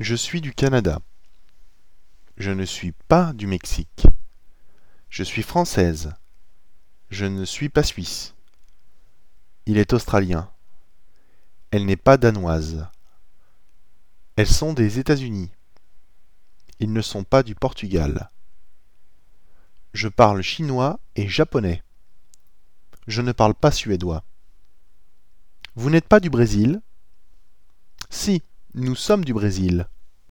Je suis du Canada. Je ne suis pas du Mexique. Je suis française. Je ne suis pas suisse. Il est australien. Elle n'est pas danoise. Elles sont des États-Unis. Ils ne sont pas du Portugal. Je parle chinois et japonais. Je ne parle pas suédois. Vous n'êtes pas du Brésil? Si, nous sommes du Brésil.